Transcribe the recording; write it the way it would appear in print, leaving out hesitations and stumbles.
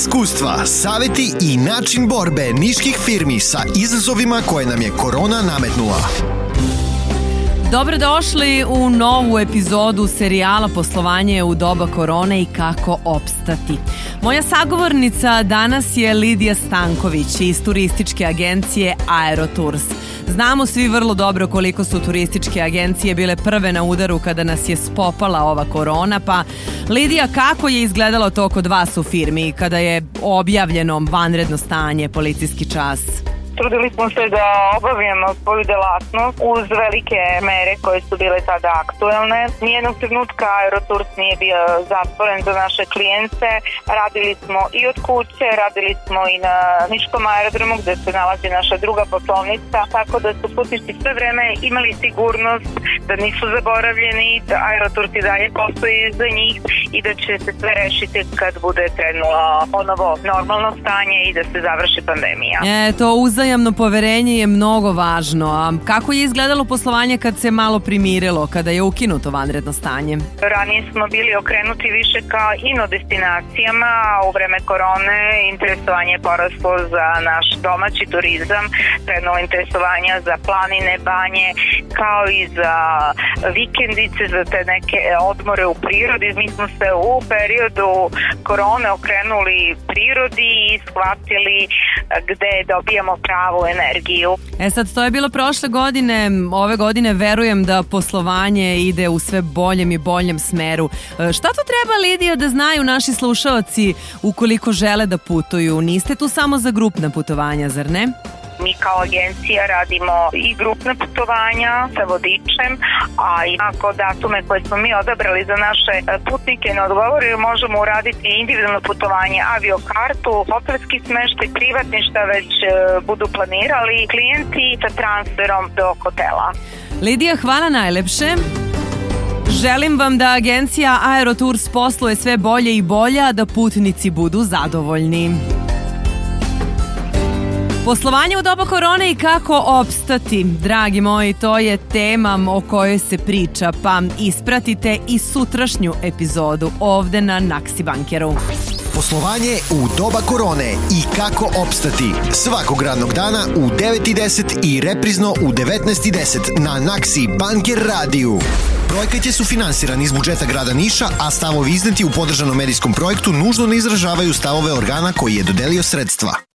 iskustva, saveti i način borbe niških firmi sa izazovima koje nam je korona nametnula. Dobrodošli u novu epizodu serijala Poslovanje u doba korone i kako opstati. Moja sagovornica danas je Lidija Stanković iz turističke agencije Aerotours. Znamo svi vrlo dobro koliko su turističke agencije bile prve na udaru kada nas je spopala ova korona, pa Lidija, kako je izgledalo to kod vas u firmi kada je objavljeno vanredno stanje, policijski čas? Trudili smo se da obavijemo svoju delatnost uz velike mere koje su bile tada aktuelne. Nijednog trenutka Aerotours nije bio zatvoren za naše klijente. Radili smo i od kuće, radili smo i na Niškom aerodromu gde se nalazi naša druga poslovnica, tako da su putnici sve vreme imali sigurnost da nisu zaboravljeni, da Aerotours i dalje postoji za njih i da će se sve rešiti kad bude krenulo ponovo normalno stanje i da se završi pandemija. To uzajamno poverenje je mnogo važno. A kako je izgledalo poslovanje kad se malo primirilo, kada je ukinuto vanredno stanje? Ranije smo bili okrenuti više ka ino destinacijama, a u vreme korone interesovanje je poraslo za naš domaći turizam, krenulo interesovanja za planine, banje, kao i za vikendice, za te neke odmore u prirodi. Mi smo se u periodu korone okrenuli prirodi i shvatili gde dobijamo pravu energiju. Sad, to je bilo prošle godine, ove godine verujem da poslovanje ide u sve boljem i boljem smeru. Šta to treba, Lidija, da znaju naši slušaoci ukoliko žele da putuju? Niste tu samo za grupna putovanja, zar ne? Mi kao agencija radimo i grupne putovanja sa vodičem, a i ako datume koje smo mi odabrali za naše putnike ne odgovaraju, možemo uraditi individualno putovanje, aviokartu, hotelski smeštaj, privatni šta već budu planirali klijenti sa transferom do hotela. Lidija, hvala najlepše. Želim vam da agencija Aerotours posluje sve bolje i bolje, a da putnici budu zadovoljni. Poslovanje u doba korone i kako opstati. Dragi moji, to je tema o kojoj se priča, pa ispratite i sutrašnju epizodu ovde na Naksi Bankeru. Poslovanje u doba korone i kako opstati. Svakog radnog dana u 9:10 i reprizno u 19:10 na Naksi Banker radiju. Projekat je sufinansiran iz budžeta grada Niša, a stavovi izneti u podržanom medijskom projektu nužno ne izražavaju stavove organa koji je dodelio sredstva.